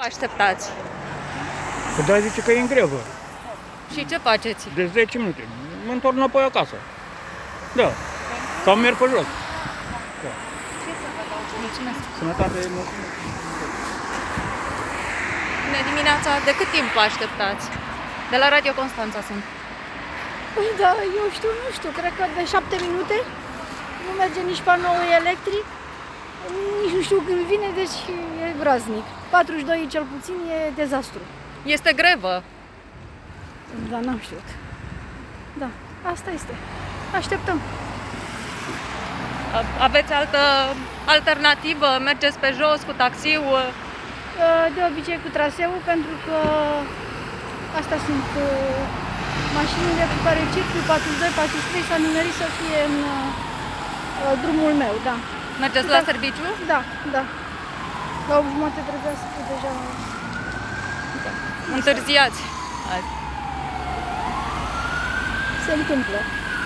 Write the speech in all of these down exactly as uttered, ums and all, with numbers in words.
Așteptați. Păi da, zice că e în grevă. Și ce faceți? De zece minute. Mă întorc înapoi acasă. Da. Sau merg pe jos. Da. Mulțumesc. Sănătate, mulțumesc. Bună dimineața. De cât timp așteptați? De la Radio Constanța sunt. Păi da, eu știu, nu știu, cred că de șapte minute nu merge nici panoul electric, nici nu știu când vine, deci e groaznic. patruzeci și doi cel puțin e dezastru. Este grevă. Da, n-am știut. Da, asta este. Așteptăm. A- Aveți altă alternativă? Mergeți pe jos cu taxiul? De obicei cu traseul, pentru că astea sunt uh, mașinile cu care circul patruzeci și doi patruzeci și trei, s-a nimerit să fie în uh, drumul meu, da. Mergeți Da. la serviciu? Da, da. La opt jumate trebuia să fiu deja... Întârziați azi. Se întâmplă.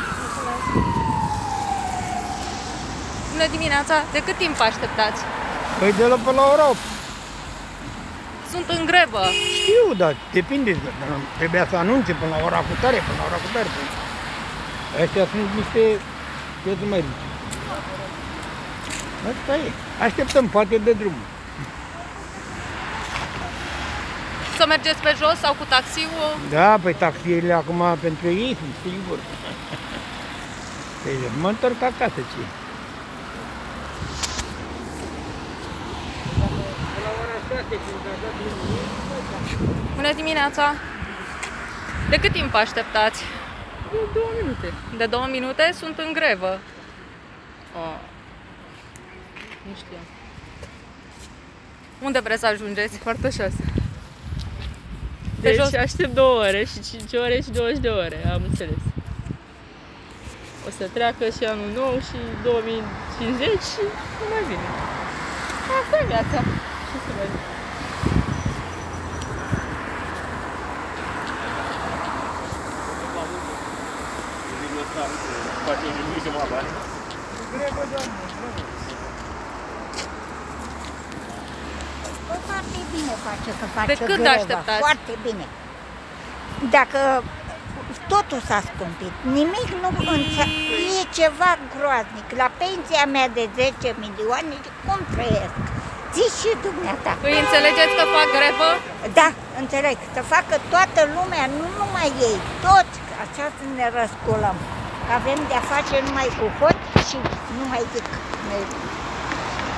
Bună dimineața. De cât timp așteptați? Păi de la, pe la ora opt. Sunt în grevă. Știu, dar depinde. Dar trebuia să anunțe până la ora cu tare, până la ora cu tare. Astea sunt niște prețuri mai rici. Asta e. Așteptăm, poate de drum. Să mergeți pe jos sau cu taxiul? Da, păi taxiile acum pentru ei sunt sigur. Păi mă întorc acasă, ce? Bună dimineața. De cât timp așteptați? De două minute. De două minute? Sunt în grevă. A. Nu știam. Unde vreți să ajungeți? Foarte șase. Pe Deci jos? aștept două ore și cinci ore și douăzeci de ore, am înțeles. O să treacă și anul nou și două mii cincizeci și nu mai vine. Asta e viața. Ce să mai zic? Foarte bine face că face De când greva. așteptați? Foarte bine. Dacă totul s-a scumpit, nimic nu înțe- e ceva groaznic. La pensia mea de zece milioane, cum trăiesc? Zici și dumneata. Îi înțelegeți că fac grevă? Da, înțeleg. Să facă toată lumea, nu numai ei, toți, așa să ne răsculăm. Avem de-a face numai cu hoți și nu mai zic. Ne